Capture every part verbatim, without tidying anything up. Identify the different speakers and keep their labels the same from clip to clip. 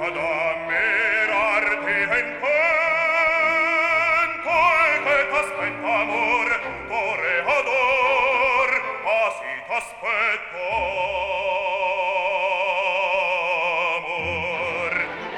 Speaker 1: ad ammirarti in quanto e che t'aspetta amor, toreador, ah sì t'aspetta amor.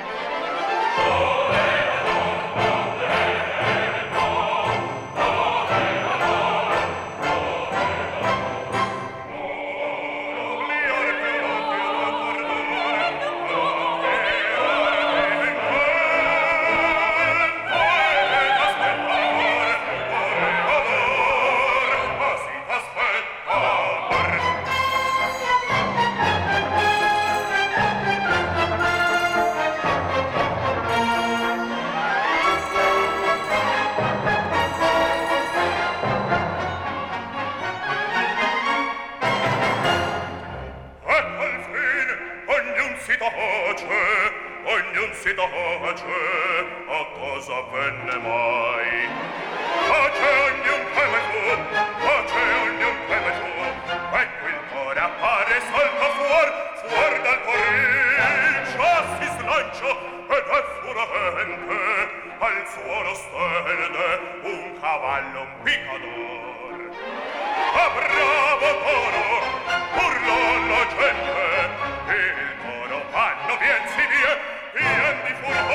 Speaker 1: Ognun si tace, a cosa venne mai? Pace ognun che me fu, pace ognun che me fu, ecco il cuore appare salta fuor, fuor dal coriccio si slancia ed è furente, al suolo stende un cavallo, un picador. A bravo toro, urlò la gente, il toro vanno vien si vie, vien di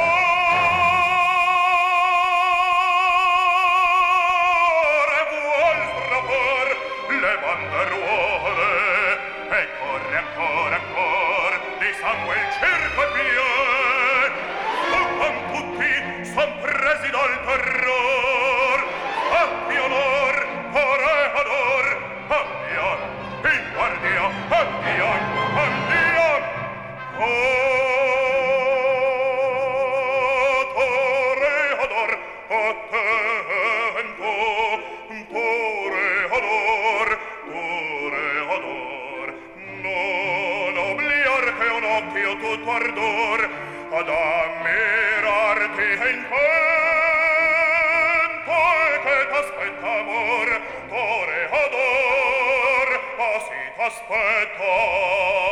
Speaker 1: furore, vuol strappar le banderuole, e corre ancora, ancora, di sangue il circo è pien, fuggan tutti, son presi dal terror, fatti onor, toreador, andiam, in guardia, andiam, andiam, oh, toreador, attento, toreador, toreador, non obliar che un occhio tutto ardor ad ammirarti in quanto e che t'aspetta amor, toreador, ah sì t'aspetta